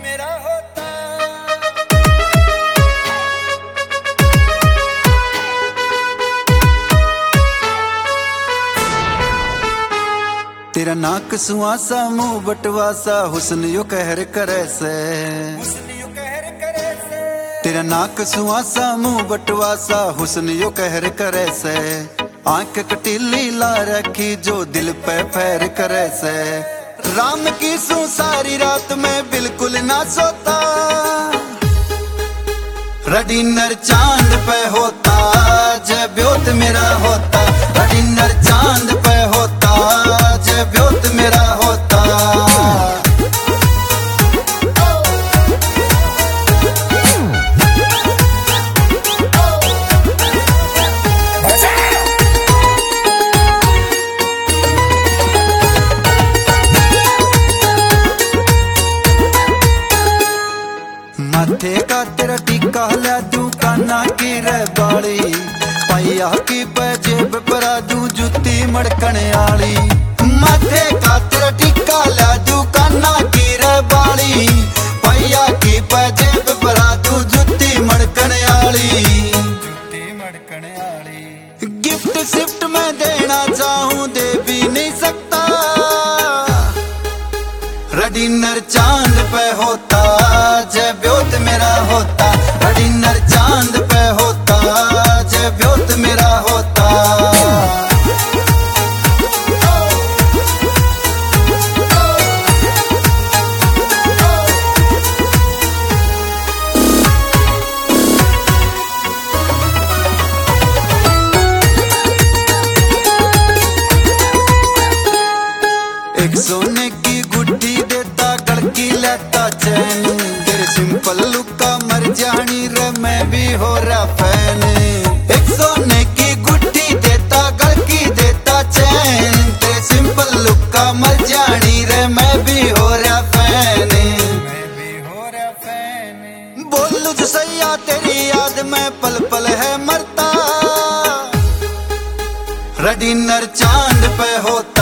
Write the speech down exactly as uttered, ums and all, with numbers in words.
मेरा होता। तेरा नाक सुहासा मुंह बटवासा हुस्न यो कहर करे से, हुस्न यो कहर करे से। तेरा नाक सुहासा मुंह बटवासा हुस्न यो कहर करे से। आंख कटीली ला रखी जो दिल पे फैर करे से। राम की सू सारी रात में बिल्कुल ना सोता, डिनर चांद पे होता जय ब्योत मेरा होता। डिनर चांद पे होता जय ब्योत मेरा होता। माथे का तेरा टीका ला दू काना की रे बाली, पाइया की जेब परा दू जुत्ती मड़कने आली। माथे का तेरा टीका ला दू काना की रे बाली, पाइया की जेब परा दू जुत्ती मड़कने आली। जुत्ती मड़कने आली। गिफ्ट शिफ्ट में देना चाहूं दे भी नहीं सकता, डिनर चांद पे होता जय ब्योत मेरा होता। डिनर चांद पे होता जय ब्योत मेरा होता। एक सोने की गुड्डी देता गड़की लेता चैन, तेरे सिंपल लुक का मर जानी रे मैं भी हो रहा फैन। एक सोने की गुड्डी देता गड़की देता चैन, तेरे सिंपल लुक का मर जानी रे मैं भी हो रहा फैन। मैं भी हो रहा फैन। बोलू जो सैया तेरी याद में पल पल है मरता, डिनर चांद पे होता